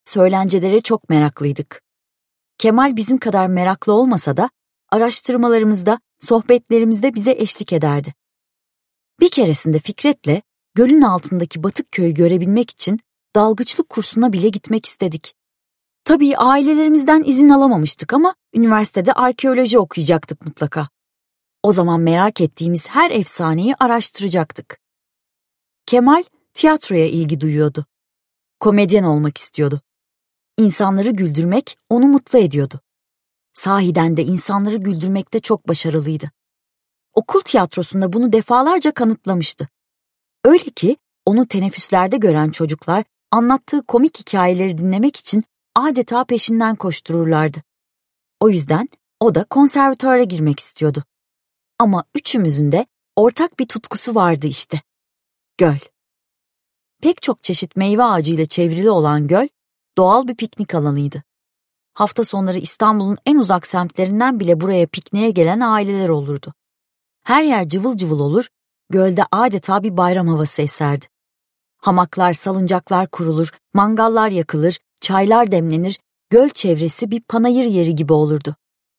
söylencelere çok meraklıydık. Kemal bizim kadar meraklı olmasa da araştırmalarımızda, sohbetlerimizde bize eşlik ederdi. Bir keresinde Fikret'le gölün altındaki batık köyü görebilmek için dalgıçlık kursuna bile gitmek istedik. Tabii ailelerimizden izin alamamıştık ama üniversitede arkeoloji okuyacaktık mutlaka. O zaman merak ettiğimiz her efsaneyi araştıracaktık. Kemal tiyatroya ilgi duyuyordu. Komedyen olmak istiyordu. İnsanları güldürmek onu mutlu ediyordu. Sahiden de insanları güldürmekte çok başarılıydı. Okul tiyatrosunda bunu defalarca kanıtlamıştı. Öyle ki onu teneffüslerde gören çocuklar anlattığı komik hikayeleri dinlemek için adeta peşinden koştururlardı. O yüzden o da konservatuvara girmek istiyordu. Ama üçümüzün de ortak bir tutkusu vardı işte. Göl. Pek çok çeşit meyve ağacıyla çevrili olan göl, doğal bir piknik alanıydı. Hafta sonları İstanbul'un en uzak semtlerinden bile buraya pikniğe gelen aileler olurdu. Her yer cıvıl cıvıl olur, gölde adeta bir bayram havası eserdi. Hamaklar, salıncaklar kurulur, mangallar yakılır, çaylar demlenir, göl çevresi bir panayır yeri gibi olurdu.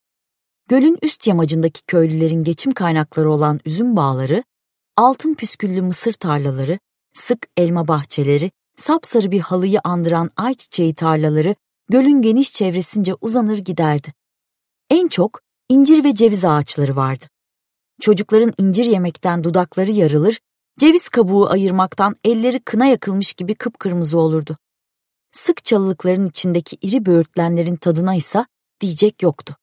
Gölün üst yamacındaki köylülerin geçim kaynakları olan üzüm bağları, altın püsküllü mısır tarlaları, sık elma bahçeleri, sapsarı bir halıyı andıran ayçiçeği tarlaları gölün geniş çevresince uzanır giderdi. En çok incir ve ceviz ağaçları vardı. Çocukların incir yemekten dudakları yarılır, ceviz kabuğu ayırmaktan elleri kına yakılmış gibi kıpkırmızı olurdu. Sık çalılıkların içindeki iri böğürtlenlerin tadına ise diyecek yoktu.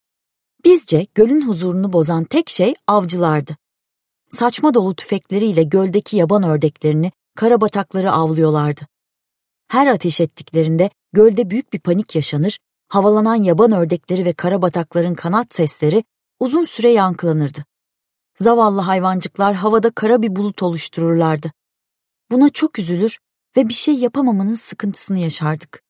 Bizce gölün huzurunu bozan tek şey avcılardı. Saçma dolu tüfekleriyle göldeki yaban ördeklerini, karabatakları avlıyorlardı. Her ateş ettiklerinde gölde büyük bir panik yaşanır, havalanan yaban ördekleri ve karabatakların kanat sesleri uzun süre yankılanırdı. Zavallı hayvancıklar havada kara bir bulut oluştururlardı. Buna çok üzülür ve bir şey yapamamanın sıkıntısını yaşardık.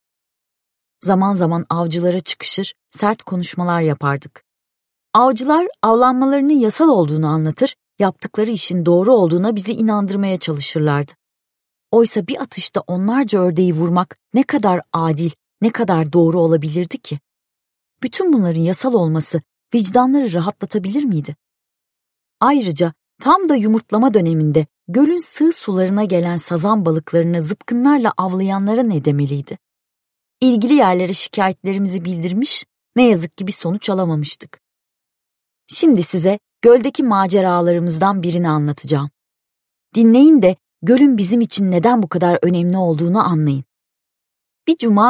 Zaman zaman avcılara çıkışır, sert konuşmalar yapardık. Avcılar avlanmalarının yasal olduğunu anlatır, yaptıkları işin doğru olduğuna bizi inandırmaya çalışırlardı. Oysa bir atışta onlarca ördeği vurmak ne kadar adil, ne kadar doğru olabilirdi ki? Bütün bunların yasal olması vicdanları rahatlatabilir miydi? Ayrıca tam da yumurtlama döneminde gölün sığ sularına gelen sazan balıklarını zıpkınlarla avlayanlara ne demeliydi? İlgili yerlere şikayetlerimizi bildirmiş, ne yazık ki bir sonuç alamamıştık. Şimdi size göldeki maceralarımızdan birini anlatacağım. Dinleyin de gölün bizim için neden bu kadar önemli olduğunu anlayın. Bir cuma